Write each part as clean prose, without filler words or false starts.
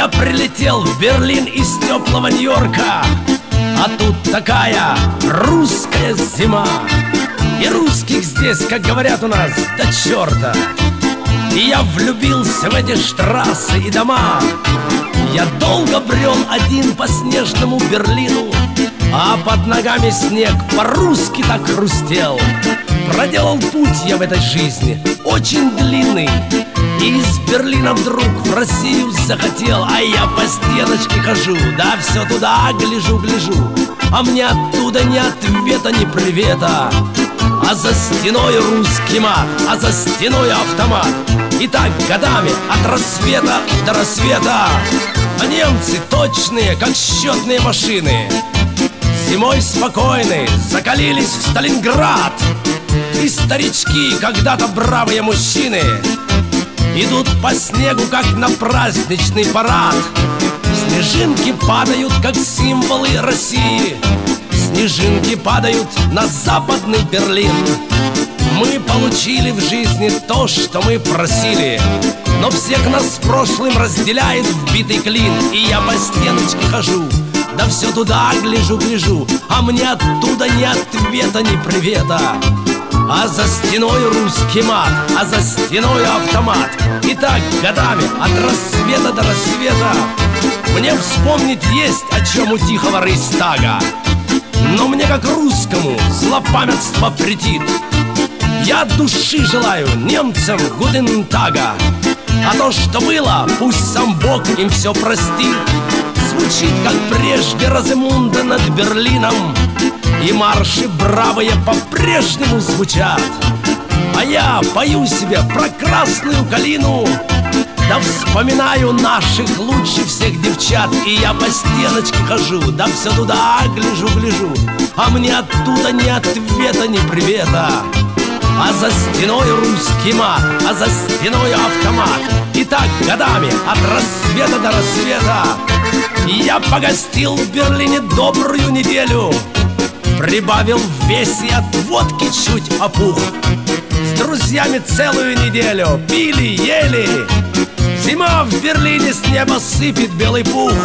Я прилетел в Берлин из теплого Нью-Йорка, а тут такая русская зима. И русских здесь, как говорят у нас, до черта. И я влюбился в эти штрассы и дома. Я долго брел один по снежному Берлину, а под ногами снег по-русски так хрустел. Проделал путь я в этой жизни очень длинный, и из Берлина вдруг в Россию захотел. А я по стеночке хожу, да все туда гляжу, а мне оттуда ни ответа, ни привета. А за стеной русский мат, а за стеной автомат. И так годами от рассвета до рассвета. А немцы точные, как счетные машины. Зимой спокойны, закалились в Сталинград. И старички, когда-то бравые мужчины, идут по снегу, как на праздничный парад. Снежинки падают, как символы России. Снежинки падают на западный Берлин. Мы получили в жизни то, что мы просили, но всех нас с прошлым разделяет вбитый клин. И я по стеночке хожу, да все туда гляжу, а мне оттуда ни ответа, ни привета. А за стеной русский мат, а за стеной автомат. И так годами от рассвета до рассвета. Мне вспомнить есть о чем у тихого Рейхстага, но мне, как русскому, злопамятство претит. Я от души желаю немцам гутентага, а то, что было, пусть сам Бог им все простит. Звучит, как прежде, Роземунда над Берлином, и марши бравые по-прежнему звучат. А я пою себе про красную калину, да вспоминаю наших лучше всех девчат. И я по стеночке хожу, да все туда гляжу, а мне оттуда ни ответа, ни привета. А за стеной русский мат, а за стеной автомат. И так годами от рассвета до рассвета. И я погостил в Берлине добрую неделю, прибавил в весе, от водки чуть опух. С друзьями целую неделю пили, ели. Зима в Берлине, с неба сыпет белый пух.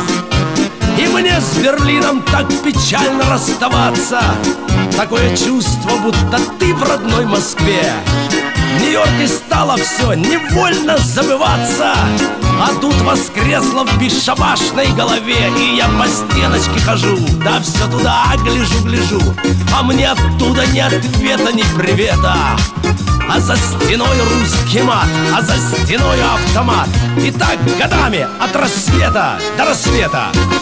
И мне с Берлином так печально расставаться. Такое чувство, будто ты в родной Москве. В Нью-Йорке стало все невольно забываться, а тут воскресло в бесшабашной голове. И я по стеночке хожу, да все туда гляжу, а мне оттуда ни ответа, ни привета. А за стеной русский мат, а за стеной автомат. И так годами от рассвета до рассвета.